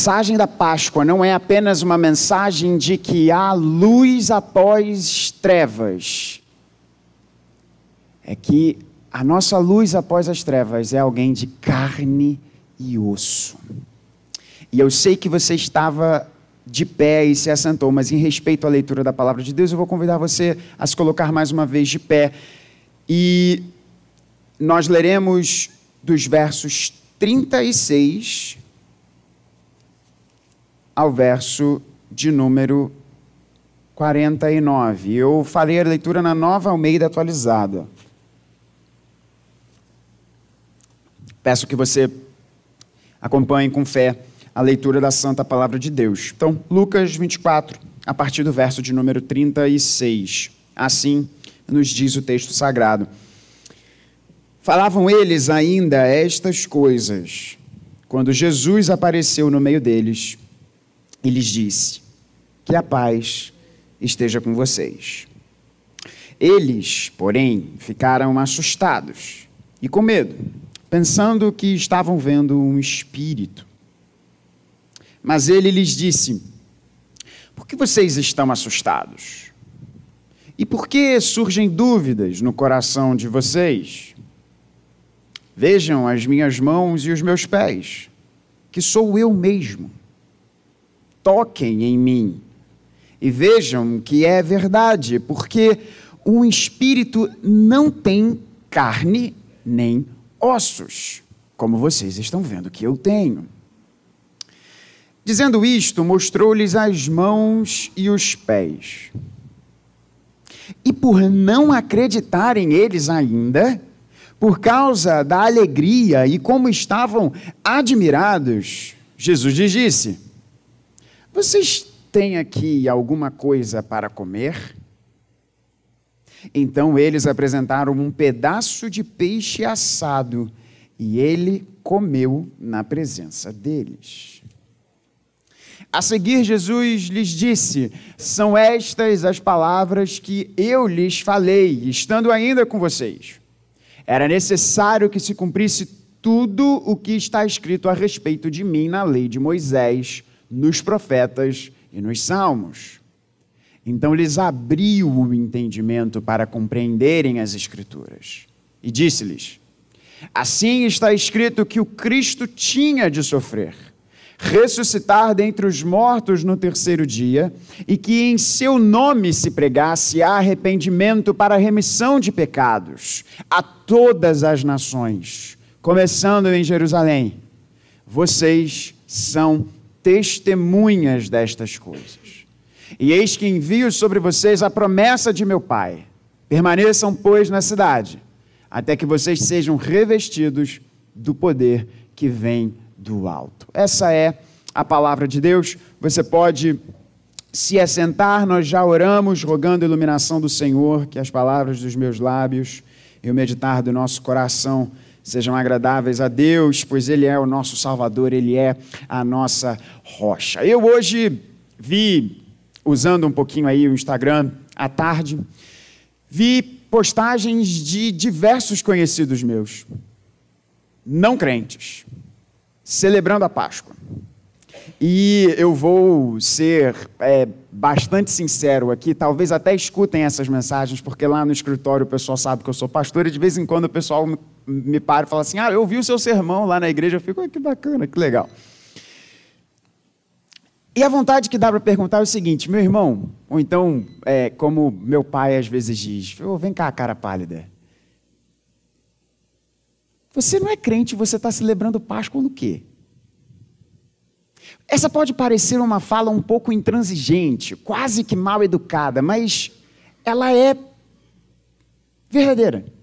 mensagem da Páscoa não é apenas uma mensagem de que há luz após trevas. É que a nossa luz após as trevas é alguém de carne e osso. E eu sei que você estava de pé e se assentou, mas em respeito à leitura da palavra de Deus, eu vou convidar você a se colocar mais uma vez de pé. E nós leremos dos versos 36 ao verso de número 49. Eu farei a leitura na Nova Almeida atualizada. Peço que você acompanhe com fé a leitura da Santa Palavra de Deus. Então, Lucas 24, a partir do verso de número 36. Assim nos diz o texto sagrado. Falavam eles ainda estas coisas, quando Jesus apareceu no meio deles e lhes disse: que a paz esteja com vocês. Eles, porém, ficaram assustados e com medo, pensando que estavam vendo um espírito. Mas ele lhes disse: por que vocês estão assustados? E por que surgem dúvidas no coração de vocês? Vejam as minhas mãos e os meus pés, que sou eu mesmo. Toquem em mim e vejam que é verdade, porque um espírito não tem carne nem ossos, como vocês estão vendo que eu tenho. Dizendo isto, mostrou-lhes as mãos e os pés. E por não acreditarem eles ainda, por causa da alegria e como estavam admirados, Jesus lhes disse: vocês têm aqui alguma coisa para comer? Então eles apresentaram um pedaço de peixe assado e ele comeu na presença deles. A seguir, Jesus lhes disse: são estas as palavras que eu lhes falei, estando ainda com vocês. Era necessário que se cumprisse tudo o que está escrito a respeito de mim na lei de Moisés, nos profetas e nos salmos. Então lhes abriu o entendimento para compreenderem as Escrituras. E disse-lhes: assim está escrito que o Cristo tinha de sofrer, ressuscitar dentre os mortos no terceiro dia, e que em seu nome se pregasse arrependimento para a remissão de pecados a todas as nações, começando em Jerusalém. Vocês são testemunhas destas coisas. E eis que envio sobre vocês a promessa de meu Pai. Permaneçam, pois, na cidade, até que vocês sejam revestidos do poder que vem do alto. Essa é a palavra de Deus. Você pode se assentar, nós já oramos, rogando a iluminação do Senhor, que as palavras dos meus lábios e o meditar do nosso coração sejam agradáveis a Deus, pois Ele é o nosso Salvador, Ele é a nossa rocha. Eu hoje vi, usando um pouquinho aí o Instagram à tarde, vi postagens de diversos conhecidos meus, não crentes, celebrando a Páscoa. E eu vou ser bastante sincero aqui, talvez até escutem essas mensagens, porque lá no escritório o pessoal sabe que eu sou pastor e de vez em quando o pessoal me para e fala assim: eu ouvi o seu sermão lá na igreja. Eu fico: que bacana, que legal. E a vontade que dá para perguntar é o seguinte: meu irmão, ou então, como meu pai às vezes diz: vem cá, cara pálida. Você não é crente, você está celebrando Páscoa no quê? Essa pode parecer uma fala um pouco intransigente, quase que mal educada, mas ela é verdadeira.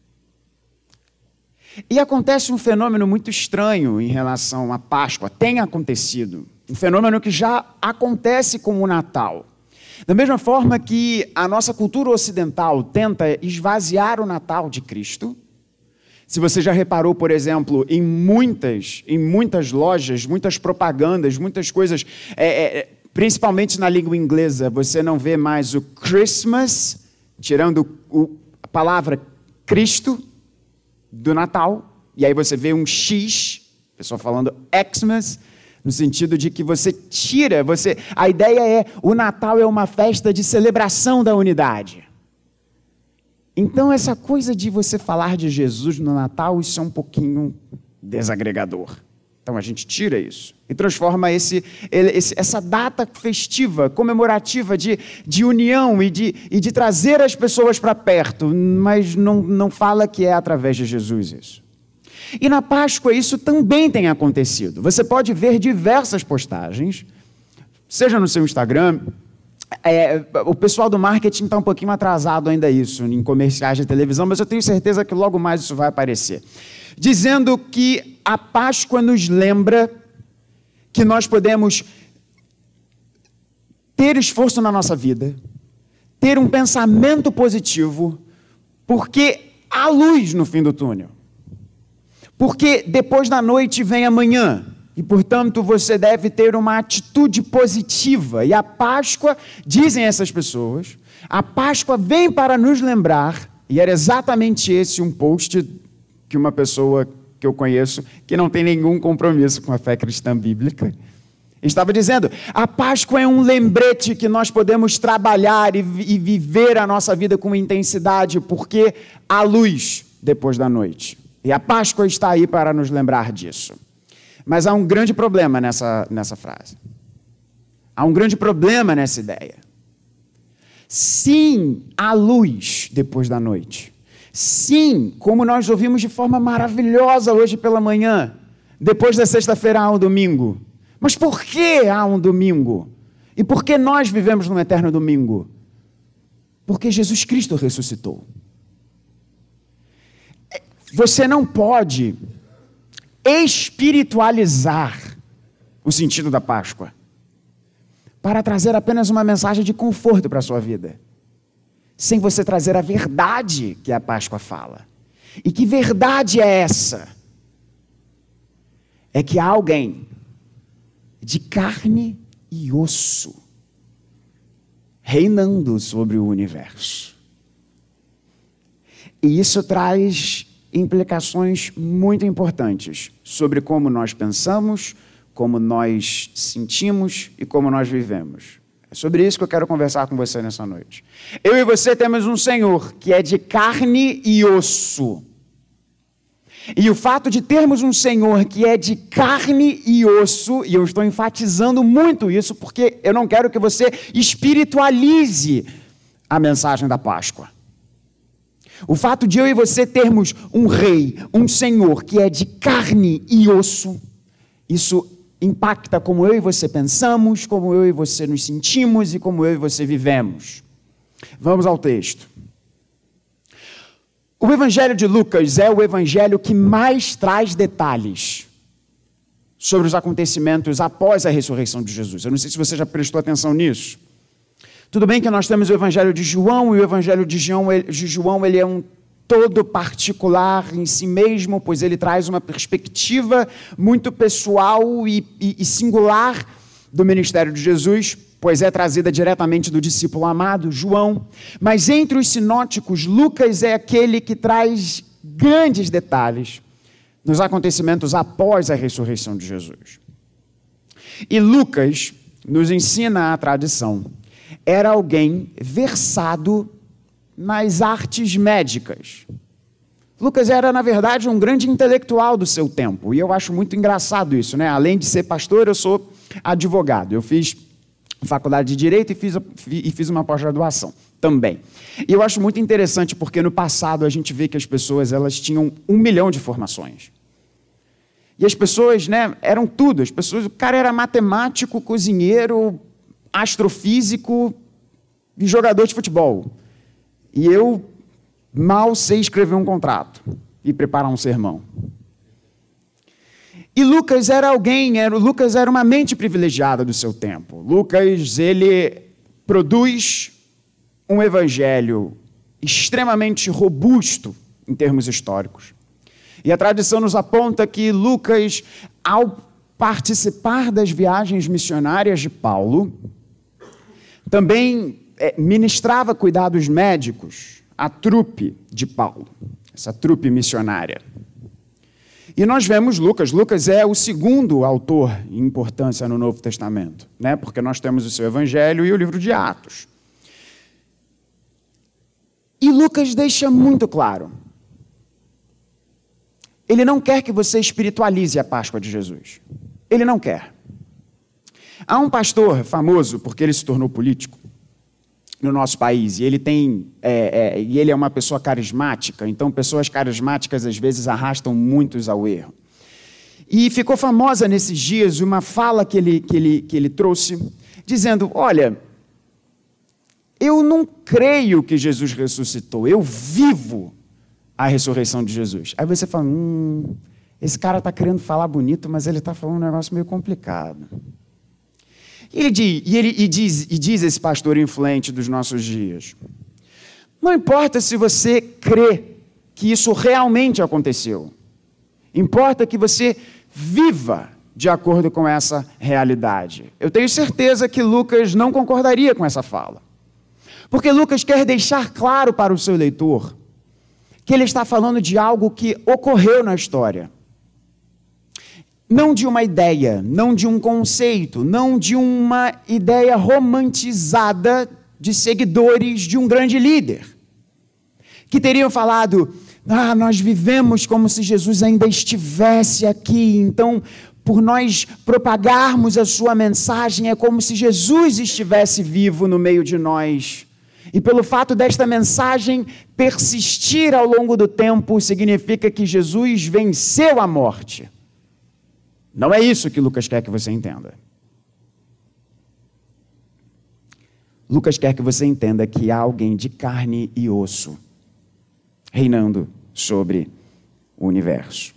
E acontece um fenômeno muito estranho em relação à Páscoa, tem acontecido, um fenômeno que já acontece com o Natal. Da mesma forma que a nossa cultura ocidental tenta esvaziar o Natal de Cristo. Se você já reparou, por exemplo, em muitas lojas, muitas propagandas, muitas coisas, principalmente na língua inglesa, você não vê mais o Christmas, tirando a palavra Cristo do Natal, e aí você vê um X, pessoal falando Xmas, No sentido de que você tira, a ideia é, o Natal é uma festa de celebração da unidade. Então, essa coisa de você falar de Jesus no Natal, isso é um pouquinho desagregador. Então, a gente tira isso e transforma essa data festiva, comemorativa de união e de trazer as pessoas para perto, mas não fala que é através de Jesus isso. E na Páscoa isso também tem acontecido. Você pode ver diversas postagens, seja no seu Instagram. O pessoal do marketing está um pouquinho atrasado ainda isso, em comerciais de televisão, mas eu tenho certeza que logo mais isso vai aparecer. Dizendo que a Páscoa nos lembra que nós podemos ter esforço na nossa vida, ter um pensamento positivo, porque há luz no fim do túnel. Porque depois da noite vem amanhã. E, portanto, você deve ter uma atitude positiva. E a Páscoa, dizem essas pessoas, a Páscoa vem para nos lembrar, e era exatamente esse um post que uma pessoa que eu conheço, que não tem nenhum compromisso com a fé cristã bíblica, estava dizendo, a Páscoa é um lembrete que nós podemos trabalhar e viver a nossa vida com intensidade, porque há luz depois da noite. E a Páscoa está aí para nos lembrar disso. Mas há um grande problema nessa frase. Há um grande problema nessa ideia. Sim, há luz depois da noite. Sim, como nós ouvimos de forma maravilhosa hoje pela manhã, depois da sexta-feira há um domingo. Mas por que há um domingo? E por que nós vivemos num eterno domingo? Porque Jesus Cristo ressuscitou. Você não pode espiritualizar o sentido da Páscoa para trazer apenas uma mensagem de conforto para a sua vida, sem você trazer a verdade que a Páscoa fala. E que verdade é essa? É que há alguém de carne e osso reinando sobre o universo. E isso traz implicações muito importantes sobre como nós pensamos, como nós sentimos e como nós vivemos. É sobre isso que eu quero conversar com você nessa noite. Eu e você temos um Senhor que é de carne e osso. E o fato de termos um Senhor que é de carne e osso, e eu estou enfatizando muito isso, porque eu não quero que você espiritualize a mensagem da Páscoa. O fato de eu e você termos um rei, um Senhor que é de carne e osso, isso impacta como eu e você pensamos, como eu e você nos sentimos e como eu e você vivemos. Vamos ao texto. O Evangelho de Lucas é o evangelho que mais traz detalhes sobre os acontecimentos após a ressurreição de Jesus. Eu não sei se você já prestou atenção nisso. Tudo bem que nós temos o Evangelho de João, e o Evangelho de João ele é um todo particular em si mesmo, pois ele traz uma perspectiva muito pessoal e singular do ministério de Jesus, pois é trazida diretamente do discípulo amado, João. Mas entre os sinóticos, Lucas é aquele que traz grandes detalhes nos acontecimentos após a ressurreição de Jesus. E Lucas nos ensina a tradição. Era alguém versado nas artes médicas. Lucas era, na verdade, um grande intelectual do seu tempo, e eu acho muito engraçado isso, né? Além de ser pastor, eu sou advogado. Eu fiz faculdade de Direito e fiz uma pós-graduação também. E eu acho muito interessante porque no passado a gente vê que as pessoas elas tinham 1 milhão de formações. E as pessoas, né, eram tudo. O cara era matemático, cozinheiro, astrofísico e jogador de futebol. E eu mal sei escrever um contrato e preparar um sermão. E Lucas era uma mente privilegiada do seu tempo. Lucas, ele produz um evangelho extremamente robusto em termos históricos. E a tradição nos aponta que Lucas, ao participar das viagens missionárias de Paulo, também ministrava cuidados médicos à trupe de Paulo, essa trupe missionária. E nós vemos Lucas é o segundo autor em importância no Novo Testamento, né? Porque nós temos o seu Evangelho e o livro de Atos. E Lucas deixa muito claro, ele não quer que você espiritualize a Páscoa de Jesus. Ele não quer. Há um pastor famoso, porque ele se tornou político no nosso país, e ele ele é uma pessoa carismática, então pessoas carismáticas às vezes arrastam muitos ao erro. E ficou famosa nesses dias uma fala que ele trouxe, dizendo, olha, eu não creio que Jesus ressuscitou, eu vivo a ressurreição de Jesus. Aí você fala, esse cara está querendo falar bonito, mas ele está falando um negócio meio complicado. E diz esse pastor influente dos nossos dias, não importa se você crê que isso realmente aconteceu, importa que você viva de acordo com essa realidade. Eu tenho certeza que Lucas não concordaria com essa fala, porque Lucas quer deixar claro para o seu leitor que ele está falando de algo que ocorreu na história. Não de uma ideia, não de um conceito, não de uma ideia romantizada de seguidores de um grande líder, que teriam falado, nós vivemos como se Jesus ainda estivesse aqui, então, por nós propagarmos a sua mensagem, é como se Jesus estivesse vivo no meio de nós. E pelo fato desta mensagem persistir ao longo do tempo, significa que Jesus venceu a morte. Não é isso que Lucas quer que você entenda. Lucas quer que você entenda que há alguém de carne e osso reinando sobre o universo.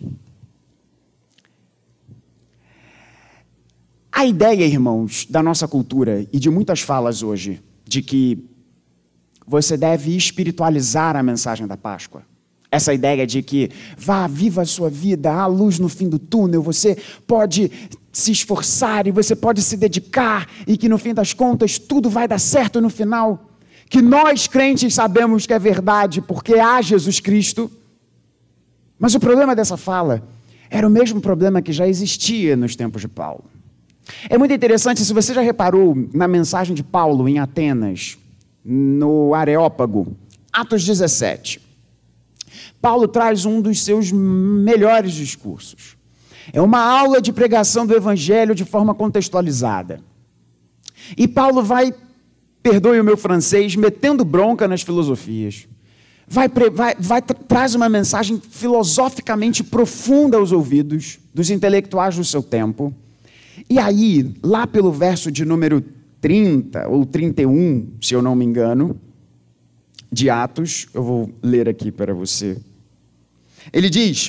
A ideia, irmãos, da nossa cultura e de muitas falas hoje, de que você deve espiritualizar a mensagem da Páscoa. Essa ideia de que, viva a sua vida, há luz no fim do túnel, você pode se esforçar e você pode se dedicar e que no fim das contas tudo vai dar certo no final. Que nós crentes sabemos que é verdade porque há Jesus Cristo. Mas o problema dessa fala era o mesmo problema que já existia nos tempos de Paulo. É muito interessante, se você já reparou na mensagem de Paulo em Atenas, no Areópago, Atos 17. Paulo traz um dos seus melhores discursos. É uma aula de pregação do Evangelho de forma contextualizada. E Paulo vai, perdoe o meu francês, metendo bronca nas filosofias. Traz uma mensagem filosoficamente profunda aos ouvidos dos intelectuais do seu tempo. E aí, lá pelo verso de número 30 ou 31, se eu não me engano, de Atos, eu vou ler aqui para você. Ele diz,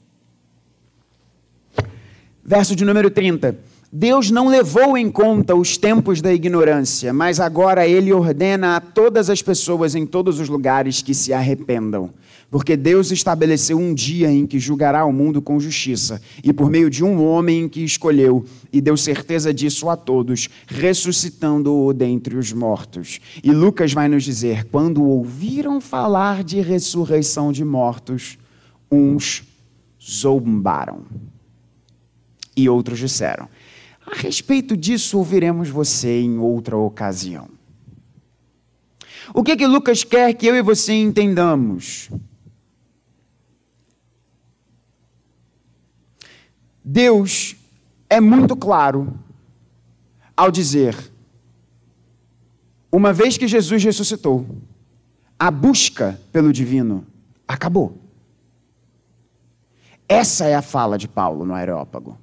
verso de número 30, Deus não levou em conta os tempos da ignorância, mas agora Ele ordena a todas as pessoas em todos os lugares que se arrependam, porque Deus estabeleceu um dia em que julgará o mundo com justiça, e por meio de um homem em que escolheu, e deu certeza disso a todos, ressuscitando-o dentre os mortos. E Lucas vai nos dizer, quando ouviram falar de ressurreição de mortos, uns zombaram. E outros disseram, a respeito disso ouviremos você em outra ocasião. O que Lucas quer que eu e você entendamos? Deus é muito claro ao dizer, uma vez que Jesus ressuscitou, a busca pelo divino acabou. Essa é a fala de Paulo no Areópago.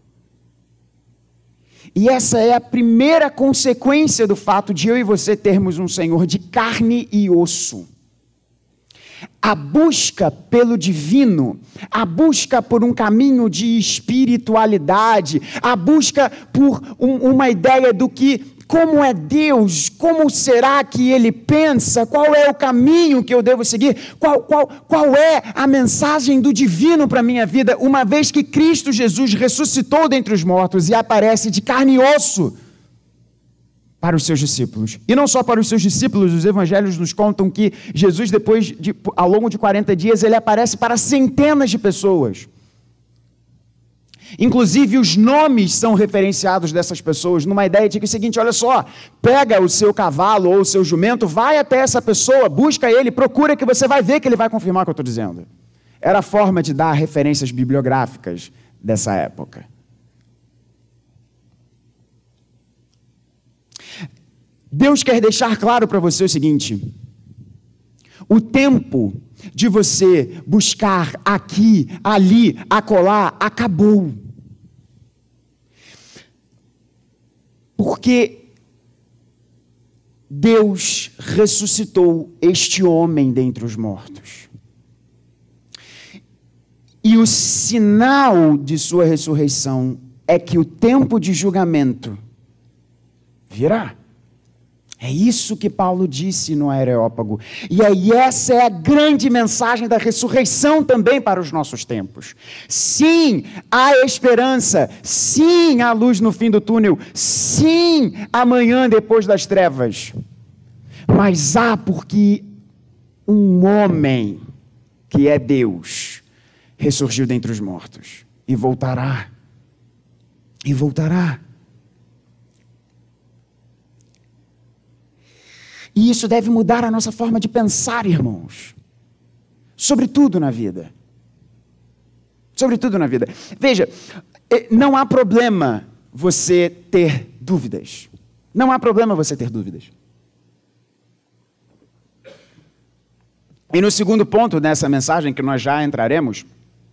E essa é a primeira consequência do fato de eu e você termos um Senhor de carne e osso. A busca pelo divino, a busca por um caminho de espiritualidade, a busca por uma ideia do que, como é Deus, como será que Ele pensa, qual é o caminho que eu devo seguir, qual é a mensagem do divino para a minha vida, uma vez que Cristo Jesus ressuscitou dentre os mortos e aparece de carne e osso para os seus discípulos. E não só para os seus discípulos, os evangelhos nos contam que Jesus, ao longo de 40 dias, ele aparece para centenas de pessoas. Inclusive, os nomes são referenciados dessas pessoas numa ideia de que é o seguinte, olha só, pega o seu cavalo ou o seu jumento, vai até essa pessoa, busca ele, procura que você vai ver que ele vai confirmar o que eu estou dizendo. Era a forma de dar referências bibliográficas dessa época. Deus quer deixar claro para você o seguinte: o tempo de você buscar aqui, ali, acolá, acabou. Porque Deus ressuscitou este homem dentre os mortos. E o sinal de sua ressurreição é que o tempo de julgamento virá. É isso que Paulo disse no Areópago. E aí essa é a grande mensagem da ressurreição também para os nossos tempos. Sim, há esperança. Sim, há luz no fim do túnel. Sim, amanhã depois das trevas. Mas há porque um homem, que é Deus, ressurgiu dentre os mortos. E voltará. E voltará. E isso deve mudar a nossa forma de pensar, irmãos. Sobretudo na vida. Sobretudo na vida. Veja, não há problema você ter dúvidas. Não há problema você ter dúvidas. E no segundo ponto dessa mensagem, que nós já entraremos,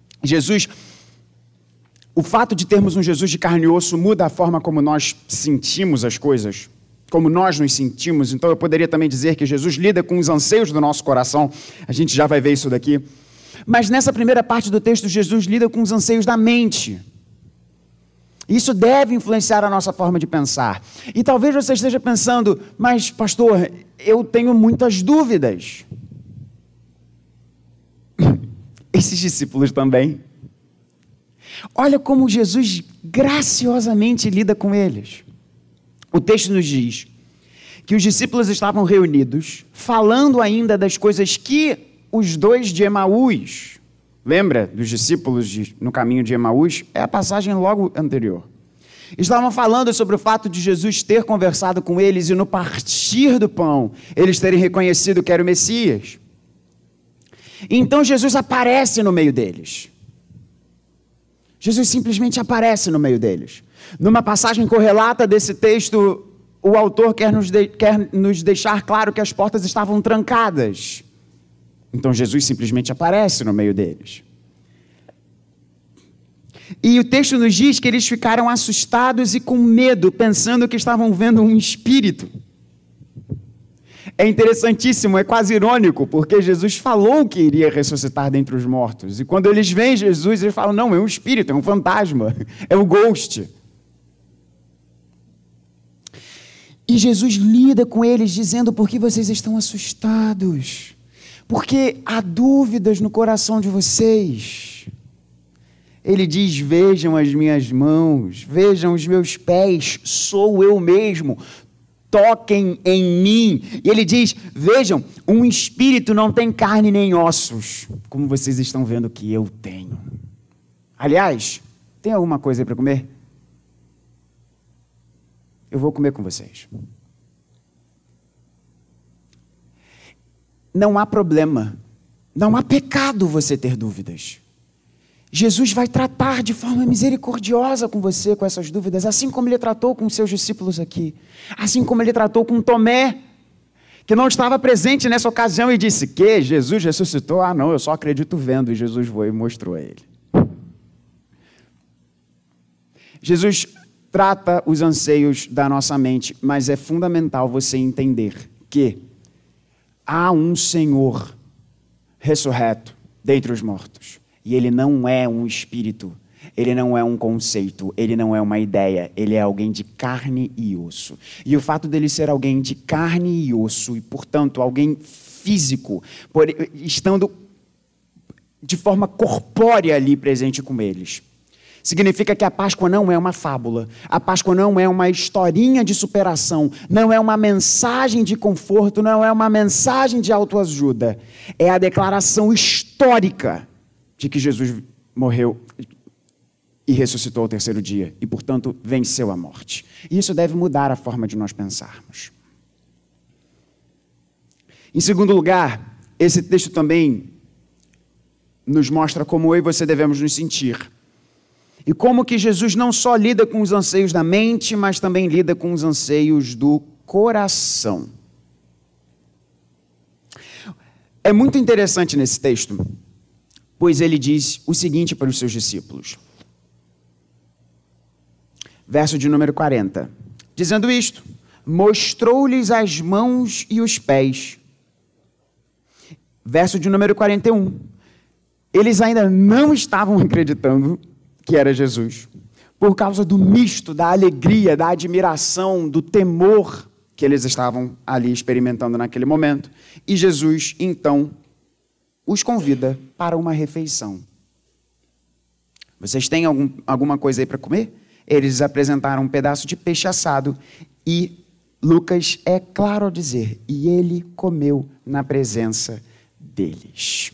o fato de termos um Jesus de carne e osso muda a forma como nós sentimos as coisas. Como nós nos sentimos. Então eu poderia também dizer que Jesus lida com os anseios do nosso coração. A gente já vai ver isso daqui. Mas nessa primeira parte do texto, Jesus lida com os anseios da mente. Isso deve influenciar a nossa forma de pensar. E talvez você esteja pensando, mas pastor, eu tenho muitas dúvidas. Esses discípulos também. Olha como Jesus graciosamente lida com eles. O texto nos diz que os discípulos estavam reunidos, falando ainda das coisas que os dois de Emaús, lembra dos discípulos no caminho de Emaús? É a passagem logo anterior. Estavam falando sobre o fato de Jesus ter conversado com eles e no partir do pão, eles terem reconhecido que era o Messias. Então Jesus aparece no meio deles. Jesus simplesmente aparece no meio deles. Numa passagem correlata desse texto, o autor quer nos deixar claro que as portas estavam trancadas. Então Jesus simplesmente aparece no meio deles. E o texto nos diz que eles ficaram assustados e com medo, pensando que estavam vendo um espírito. É interessantíssimo, é quase irônico, porque Jesus falou que iria ressuscitar dentre os mortos. E quando eles veem Jesus, eles falam, não, é um espírito, é um fantasma, é um ghost. E Jesus lida com eles dizendo, por que vocês estão assustados? Porque há dúvidas no coração de vocês. Ele diz, vejam as minhas mãos, vejam os meus pés, sou eu mesmo, toquem em mim. E ele diz, vejam, um espírito não tem carne nem ossos, como vocês estão vendo que eu tenho. Aliás, tem alguma coisa aí para comer? Eu vou comer com vocês. Não há problema, não há pecado você ter dúvidas. Jesus vai tratar de forma misericordiosa com você, com essas dúvidas, assim como ele tratou com os seus discípulos aqui, assim como ele tratou com Tomé, que não estava presente nessa ocasião e disse, que Jesus ressuscitou? Ah não, eu só acredito vendo, e Jesus foi e mostrou a ele. Jesus trata os anseios da nossa mente, mas é fundamental você entender que há um Senhor ressurreto dentre os mortos. E ele não é um espírito, ele não é um conceito, ele não é uma ideia, ele é alguém de carne e osso. E o fato dele ser alguém de carne e osso, e portanto alguém físico, estando de forma corpórea ali presente com eles, significa que a Páscoa não é uma fábula, a Páscoa não é uma historinha de superação, não é uma mensagem de conforto, não é uma mensagem de autoajuda, é a declaração histórica de que Jesus morreu, e ressuscitou ao terceiro dia, e, portanto, venceu a morte. E isso deve mudar a forma de nós pensarmos. Em segundo lugar, esse texto também nos mostra como eu e você devemos nos sentir. E como que Jesus não só lida com os anseios da mente, mas também lida com os anseios do coração. É muito interessante nesse texto, pois ele diz o seguinte para os seus discípulos. Verso de número 40. Dizendo isto, mostrou-lhes as mãos e os pés. Verso de número 41. Eles ainda não estavam acreditando que era Jesus, por causa do misto, da alegria, da admiração, do temor que eles estavam ali experimentando naquele momento. E Jesus, então, os convida para uma refeição. Vocês têm alguma coisa aí para comer? Eles apresentaram um pedaço de peixe assado e Lucas é claro ao dizer, e ele comeu na presença deles.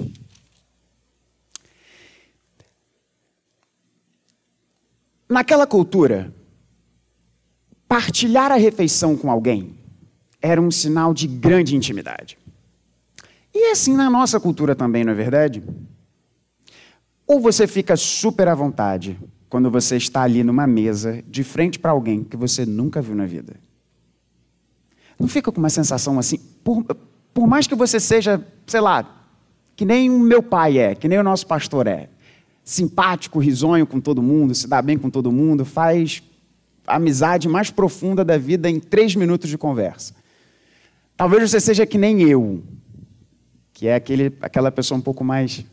Naquela cultura, partilhar a refeição com alguém era um sinal de grande intimidade. E é assim na nossa cultura também, não é verdade? Ou você fica super à vontade quando você está ali numa mesa, de frente para alguém que você nunca viu na vida. Não fica com uma sensação assim, por mais que você seja, sei lá, que nem o meu pai é, que nem o nosso pastor é, simpático, risonho com todo mundo, se dá bem com todo mundo, faz a amizade mais profunda da vida em 3 minutos de conversa. Talvez você seja que nem eu, que é aquela pessoa um pouco mais,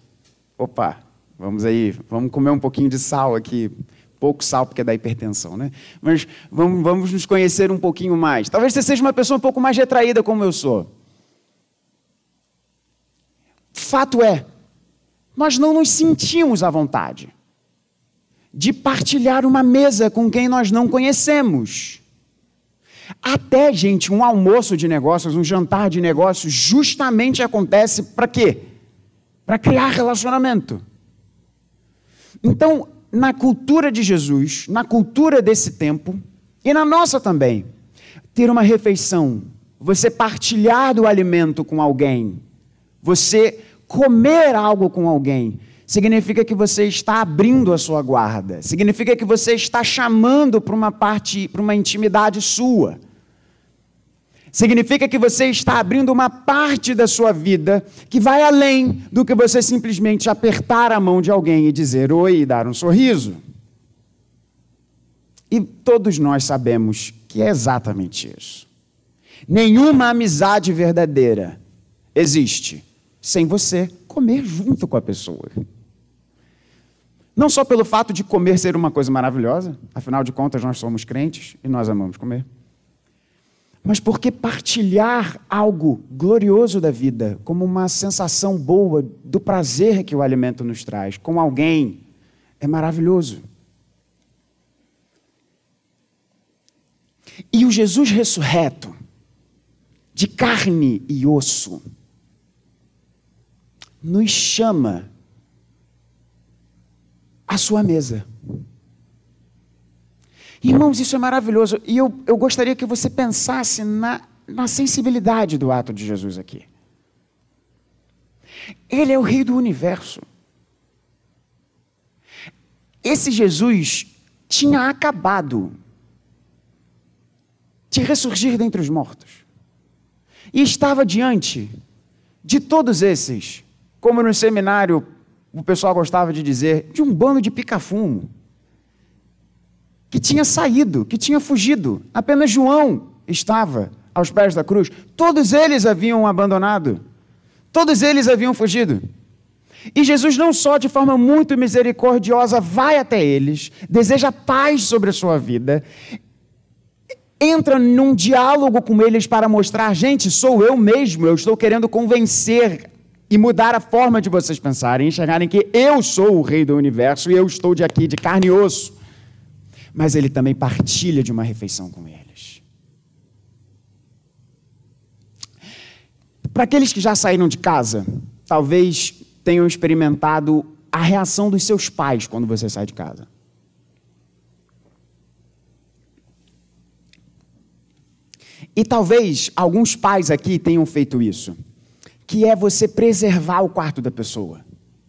vamos comer um pouquinho de sal aqui, pouco sal porque é da hipertensão, né? Mas vamos nos conhecer um pouquinho mais. Talvez você seja uma pessoa um pouco mais retraída como eu sou. Fato é, nós não nos sentimos à vontade de partilhar uma mesa com quem nós não conhecemos. Até, gente, um almoço de negócios, um jantar de negócios, justamente acontece para quê? Para criar relacionamento. Então, na cultura de Jesus, na cultura desse tempo, e na nossa também, ter uma refeição, você partilhar do alimento com alguém, você comer algo com alguém, significa que você está abrindo a sua guarda, significa que você está chamando para uma intimidade sua. Significa que você está abrindo uma parte da sua vida que vai além do que você simplesmente apertar a mão de alguém e dizer oi e dar um sorriso. E todos nós sabemos que é exatamente isso. Nenhuma amizade verdadeira existe sem você comer junto com a pessoa. Não só pelo fato de comer ser uma coisa maravilhosa, afinal de contas nós somos crentes e nós amamos comer, mas porque partilhar algo glorioso da vida, como uma sensação boa do prazer que o alimento nos traz, com alguém, é maravilhoso. E o Jesus ressurreto, de carne e osso, nos chama à sua mesa. Irmãos, isso é maravilhoso. E eu gostaria que você pensasse na sensibilidade do ato de Jesus aqui. Ele é o Rei do Universo. Esse Jesus tinha acabado de ressurgir dentre os mortos. E estava diante de todos esses, como no seminário o pessoal gostava de dizer, de um bando de pica-fumo, que tinha saído, que tinha fugido. Apenas João estava aos pés da cruz. Todos eles haviam abandonado. Todos eles haviam fugido. E Jesus não só de forma muito misericordiosa vai até eles, deseja paz sobre a sua vida, entra num diálogo com eles para mostrar, gente, sou eu mesmo, eu estou querendo convencer e mudar a forma de vocês pensarem, enxergarem que eu sou o Rei do Universo e eu estou de aqui, de carne e osso. Mas ele também partilha de uma refeição com eles. Para aqueles que já saíram de casa, talvez tenham experimentado a reação dos seus pais quando você sai de casa. E talvez alguns pais aqui tenham feito isso, que é você preservar o quarto da pessoa.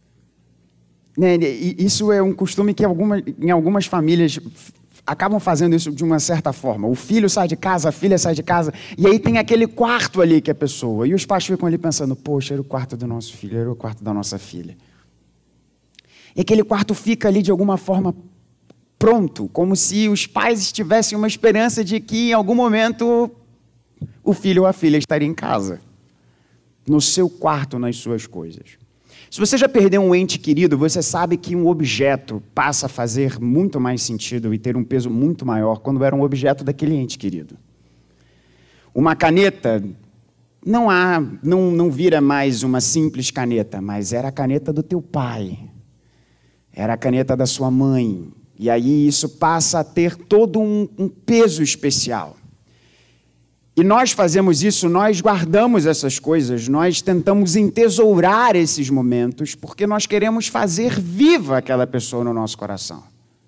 Isso é um costume que em algumas famílias acabam fazendo isso de uma certa forma. O filho sai de casa, a filha sai de casa, e aí tem aquele quarto ali que é a pessoa. E os pais ficam ali pensando, poxa, era o quarto do nosso filho, era o quarto da nossa filha. E aquele quarto fica ali de alguma forma pronto, como se os pais tivessem uma esperança de que em algum momento o filho ou a filha estaria em casa, no seu quarto, nas suas coisas. Se você já perdeu um ente querido, você sabe que um objeto passa a fazer muito mais sentido e ter um peso muito maior quando era um objeto daquele ente querido. Uma caneta não vira mais uma simples caneta, mas era a caneta do teu pai, era a caneta da sua mãe, e aí isso passa a ter todo um peso especial. E nós fazemos isso, nós guardamos essas coisas, nós tentamos entesourar esses momentos, porque nós queremos fazer viva aquela pessoa no nosso coração.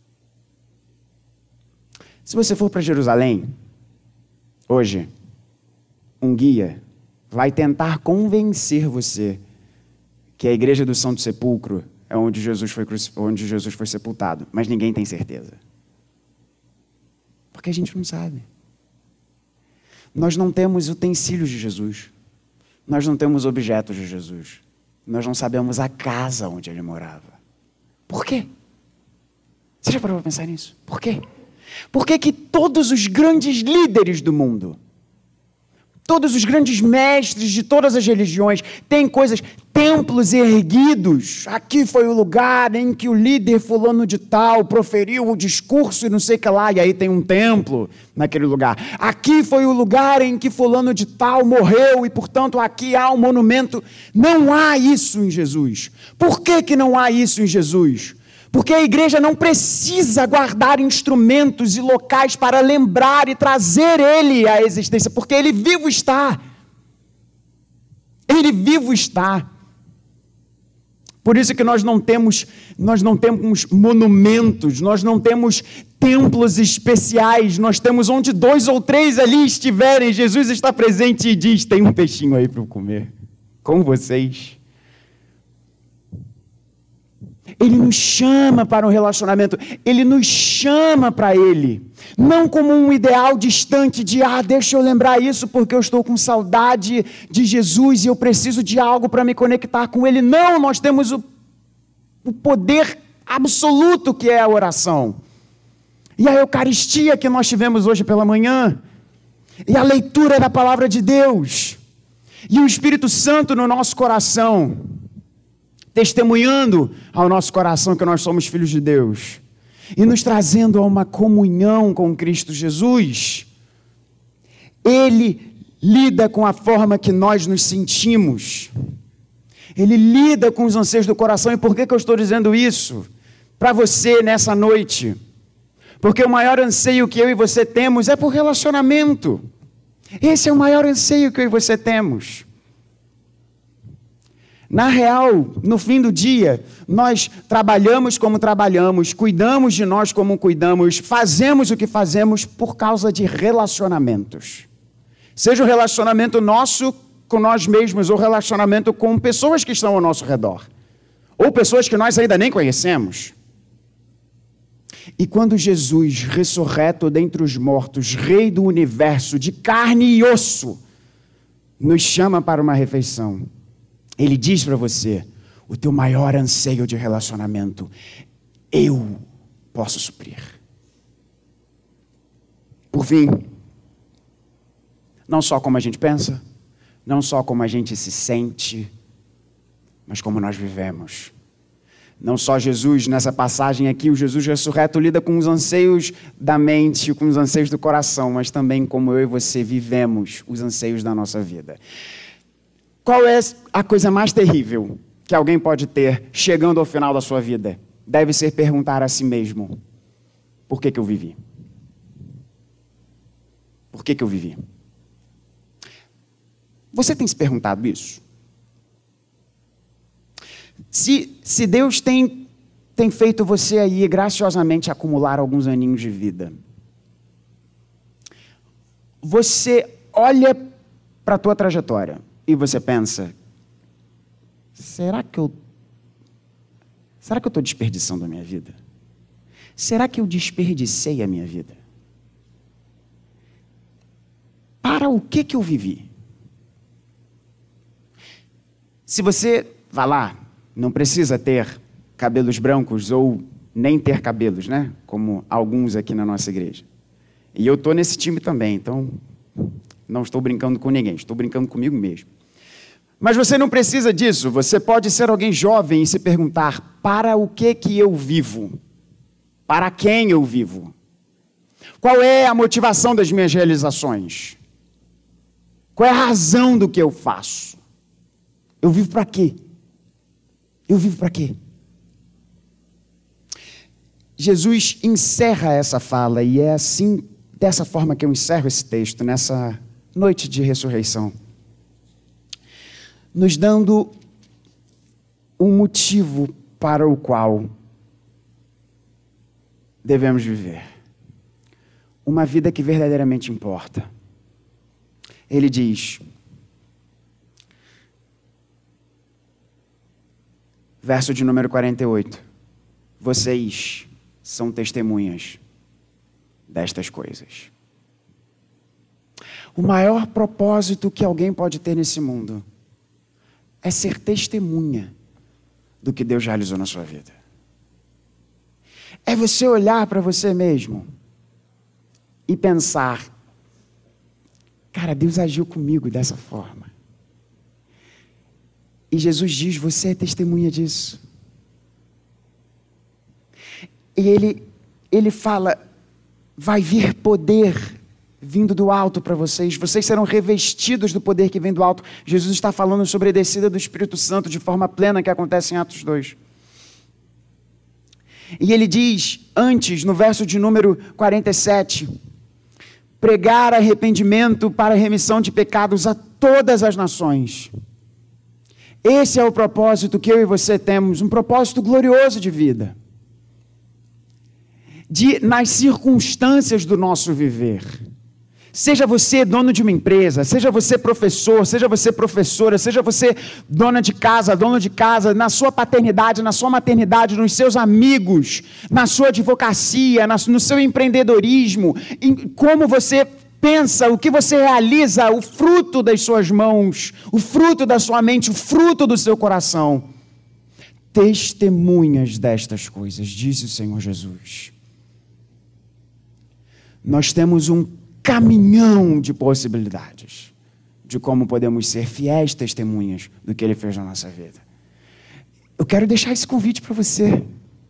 Se você for para Jerusalém, hoje, um guia vai tentar convencer você que a igreja do Santo Sepulcro é onde Jesus foi sepultado, mas ninguém tem certeza. Porque a gente não sabe. Nós não temos utensílios de Jesus. Nós não temos objetos de Jesus. Nós não sabemos a casa onde ele morava. Por quê? Você já parou para pensar nisso? Por quê? Por que todos os grandes líderes do mundo, todos os grandes mestres de todas as religiões têm templos erguidos? Aqui foi o lugar em que o líder fulano de tal proferiu o discurso e não sei o que lá, e aí tem um templo naquele lugar. Aqui foi o lugar em que fulano de tal morreu e, portanto, aqui há um monumento. Não há isso em Jesus. Por que não há isso em Jesus? Porque a igreja não precisa guardar instrumentos e locais para lembrar e trazer ele à existência, porque ele vivo está. Ele vivo está. Por isso que nós não temos monumentos, nós não temos templos especiais, nós temos onde 2 ou 3 ali estiverem, Jesus está presente e diz, tem um peixinho aí para eu comer, com vocês. Ele nos chama para um relacionamento, ele nos chama para ele, não como um ideal distante de, deixa eu lembrar isso porque eu estou com saudade de Jesus e eu preciso de algo para me conectar com ele. Não, nós temos o poder absoluto que é a oração. E a Eucaristia que nós tivemos hoje pela manhã, e a leitura da palavra de Deus, e o Espírito Santo no nosso coração, testemunhando ao nosso coração que nós somos filhos de Deus e nos trazendo a uma comunhão com Cristo Jesus. Ele lida com a forma que nós nos sentimos. Ele lida com os anseios do coração. E por que eu estou dizendo isso para você nessa noite? Porque o maior anseio que eu e você temos é por relacionamento. Esse é o maior anseio que eu e você temos. Na real, no fim do dia, nós trabalhamos como trabalhamos, cuidamos de nós como cuidamos, fazemos o que fazemos por causa de relacionamentos. Seja o relacionamento nosso com nós mesmos, ou relacionamento com pessoas que estão ao nosso redor, ou pessoas que nós ainda nem conhecemos. E quando Jesus, ressurreto dentre os mortos, Rei do universo, de carne e osso, nos chama para uma refeição, ele diz para você, o teu maior anseio de relacionamento, eu posso suprir. Por fim, não só como a gente pensa, não só como a gente se sente, mas como nós vivemos. Não só Jesus, nessa passagem aqui, o Jesus ressurreto lida com os anseios da mente, com os anseios do coração, mas também como eu e você vivemos os anseios da nossa vida. Qual é a coisa mais terrível que alguém pode ter chegando ao final da sua vida? Deve ser perguntar a si mesmo, por que eu vivi? Por que eu vivi? Você tem se perguntado isso? Se Deus tem feito você aí graciosamente acumular alguns aninhos de vida, você olha para a tua trajetória e você pensa, será que eu estou desperdiçando a minha vida? Será que eu desperdicei a minha vida? Para o que eu vivi? Se você, vá lá, não precisa ter cabelos brancos ou nem ter cabelos, né? Como alguns aqui na nossa igreja. E eu estou nesse time também, então não estou brincando com ninguém, estou brincando comigo mesmo. Mas você não precisa disso, você pode ser alguém jovem e se perguntar, para o que eu vivo? Para quem eu vivo? Qual é a motivação das minhas realizações? Qual é a razão do que eu faço? Eu vivo para quê? Eu vivo para quê? Jesus encerra essa fala e é assim, dessa forma que eu encerro esse texto, nessa noite de ressurreição, nos dando um motivo para o qual devemos viver. Uma vida que verdadeiramente importa. Ele diz, verso de número 48, vocês são testemunhas destas coisas. O maior propósito que alguém pode ter nesse mundo é ser testemunha do que Deus realizou na sua vida. É você olhar para você mesmo e pensar, cara, Deus agiu comigo dessa forma. E Jesus diz, você é testemunha disso. E ele fala, vai vir poder vindo do alto para vocês. Vocês serão revestidos do poder que vem do alto. Jesus está falando sobre a descida do Espírito Santo de forma plena que acontece em Atos 2. E ele diz, antes, no verso de número 47, pregar arrependimento para remissão de pecados a todas as nações. Esse é o propósito que eu e você temos, um propósito glorioso de vida. Nas circunstâncias do nosso viver. Seja você dono de uma empresa, seja você professor, seja você professora, seja você dona de casa, dono de casa, na sua paternidade, na sua maternidade, nos seus amigos, na sua advocacia, no seu empreendedorismo, em como você pensa, o que você realiza, o fruto das suas mãos, o fruto da sua mente, o fruto do seu coração. Testemunhas destas coisas, disse o Senhor Jesus. Nós temos um caminhão de possibilidades de como podemos ser fiéis testemunhas do que Ele fez na nossa vida. Eu quero deixar esse convite para você.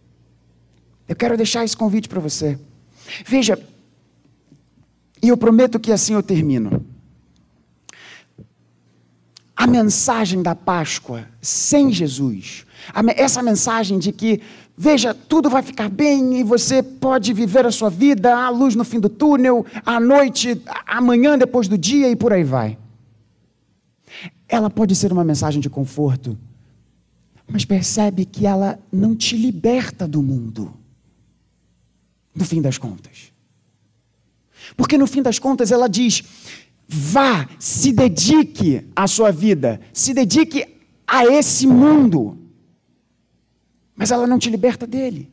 Veja, e eu prometo que assim eu termino. A mensagem da Páscoa sem Jesus, essa mensagem de que, veja, tudo vai ficar bem e você pode viver a sua vida, há luz no fim do túnel, à noite, amanhã depois do dia e por aí vai. Ela pode ser uma mensagem de conforto, mas percebe que ela não te liberta do mundo, no fim das contas. Porque no fim das contas ela diz, vá, se dedique à sua vida, se dedique a esse mundo. Mas ela não te liberta dele.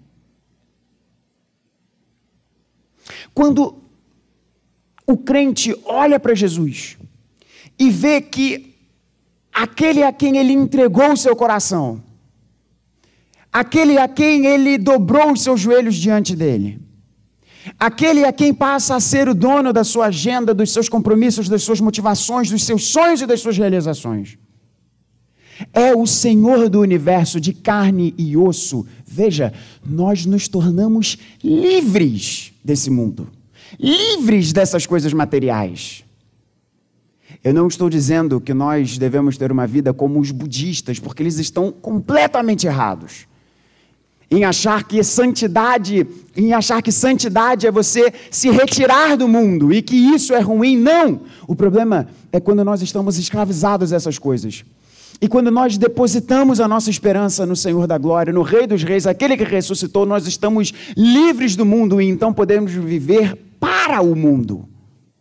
Quando o crente olha para Jesus e vê que aquele a quem ele entregou o seu coração, aquele a quem ele dobrou os seus joelhos diante dele, aquele a quem passa a ser o dono da sua agenda, dos seus compromissos, das suas motivações, dos seus sonhos e das suas realizações, é o Senhor do universo de carne e osso. Veja, nós nos tornamos livres desse mundo, livres dessas coisas materiais. Eu não estou dizendo que nós devemos ter uma vida como os budistas, porque eles estão completamente errados em achar que santidade é você se retirar do mundo e que isso é ruim. Não! O problema é quando nós estamos escravizados a essas coisas. E quando nós depositamos a nossa esperança no Senhor da Glória, no Rei dos Reis, aquele que ressuscitou, nós estamos livres do mundo e então podemos viver para o mundo,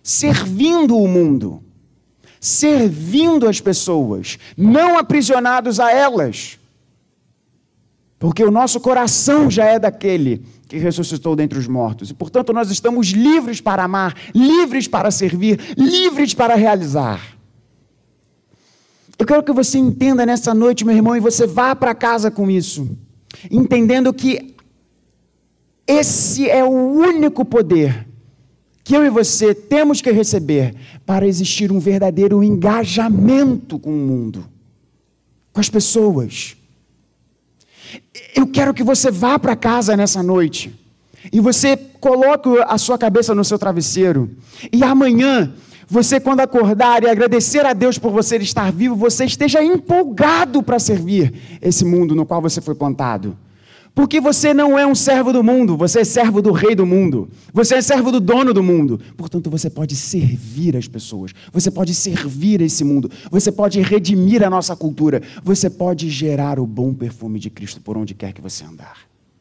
servindo o mundo, servindo as pessoas, não aprisionados a elas. Porque o nosso coração já é daquele que ressuscitou dentre os mortos. E, portanto, nós estamos livres para amar, livres para servir, livres para realizar. Eu quero que você entenda nessa noite, meu irmão, e você vá para casa com isso, entendendo que esse é o único poder que eu e você temos que receber para existir um verdadeiro engajamento com o mundo, com as pessoas. Eu quero que você vá para casa nessa noite e você coloque a sua cabeça no seu travesseiro e amanhã, você quando acordar e agradecer a Deus por você estar vivo, você esteja empolgado para servir esse mundo no qual você foi plantado. Porque você não é um servo do mundo, você é servo do rei do mundo. Você é servo do dono do mundo. Portanto, você pode servir as pessoas. Você pode servir esse mundo. Você pode redimir a nossa cultura. Você pode gerar o bom perfume de Cristo por onde quer que você andar.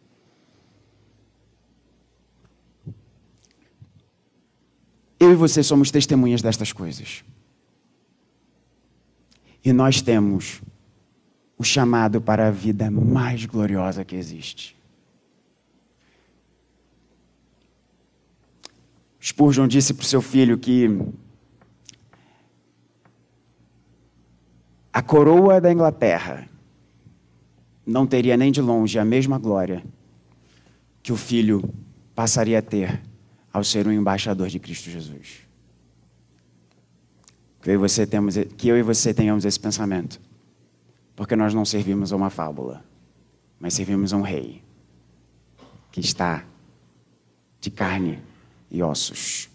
Eu e você somos testemunhas destas coisas. E nós temos o chamado para a vida mais gloriosa que existe. Spurgeon disse para o seu filho que a coroa da Inglaterra não teria nem de longe a mesma glória que o filho passaria a ter ao ser um embaixador de Cristo Jesus. Que eu e você tenhamos esse pensamento. Porque nós não servimos a uma fábula, mas servimos a um rei que está de carne e ossos.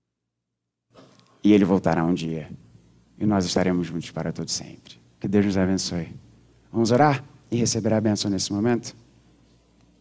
E ele voltará um dia. E nós estaremos juntos para todo sempre. Que Deus nos abençoe. Vamos orar e receber a bênção nesse momento?